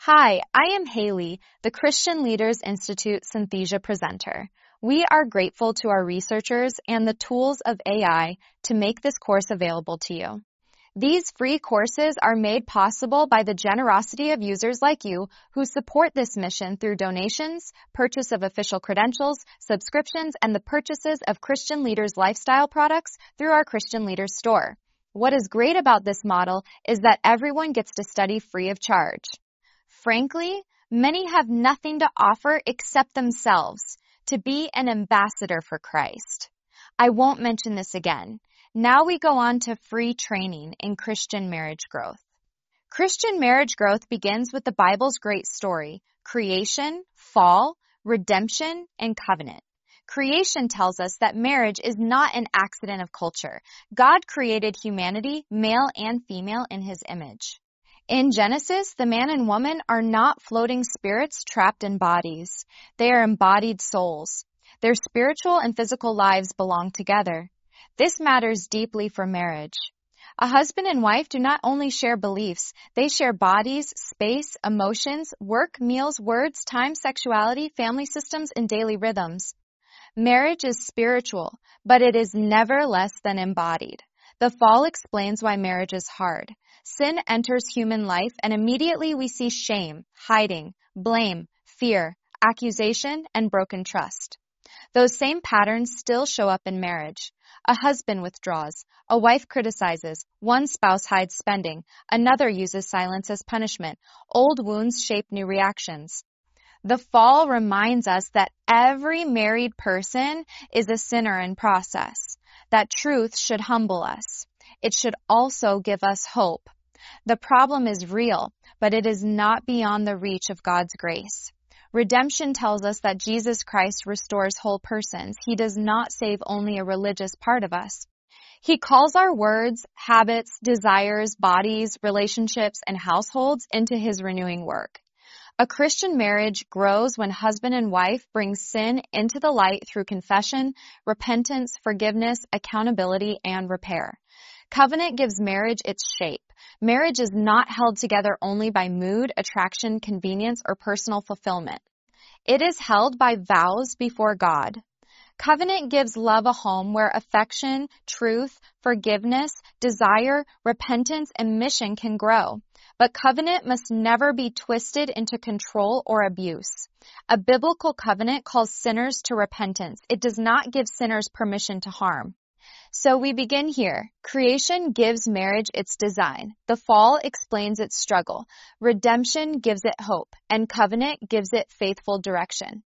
Hi, I am Haley, the Christian Leaders Institute Synthesia presenter. We are grateful to our researchers and the tools of AI to make this course available to you. These free courses are made possible by the generosity of users like you who support this mission through donations, purchase of official credentials, subscriptions, and the purchases of Christian Leaders lifestyle products through our Christian Leaders store. What is great about this model is that everyone gets to study free of charge. Frankly, many have nothing to offer except themselves, to be an ambassador for Christ. I won't mention this again. Now we go on to free training in Christian marriage growth. Christian marriage growth begins with the Bible's great story, creation, fall, redemption, and covenant. Creation tells us that marriage is not an accident of culture. God created humanity, male and female, in His image. In Genesis, the man and woman are not floating spirits trapped in bodies. They are embodied souls. Their spiritual and physical lives belong together. This matters deeply for marriage. A husband and wife do not only share beliefs, they share bodies, space, emotions, work, meals, words, time, sexuality, family systems, and daily rhythms. Marriage is spiritual, but it is never less than embodied. The fall explains why marriage is hard. Sin enters human life, and immediately we see shame, hiding, blame, fear, accusation, and broken trust. Those same patterns still show up in marriage. A husband withdraws, a wife criticizes, one spouse hides spending, another uses silence as punishment. Old wounds shape new reactions. The fall reminds us that every married person is a sinner in process. That truth should humble us. It should also give us hope. The problem is real, but it is not beyond the reach of God's grace. Redemption tells us that Jesus Christ restores whole persons. He does not save only a religious part of us. He calls our words, habits, desires, bodies, relationships, and households into His renewing work. A Christian marriage grows when husband and wife bring sin into the light through confession, repentance, forgiveness, accountability, and repair. Covenant gives marriage its shape. Marriage is not held together only by mood, attraction, convenience, or personal fulfillment. It is held by vows before God. Covenant gives love a home where affection, truth, forgiveness, desire, repentance, and mission can grow. But covenant must never be twisted into control or abuse. A biblical covenant calls sinners to repentance. It does not give sinners permission to harm. So we begin here. Creation gives marriage its design. The fall explains its struggle. Redemption gives it hope, and covenant gives it faithful direction.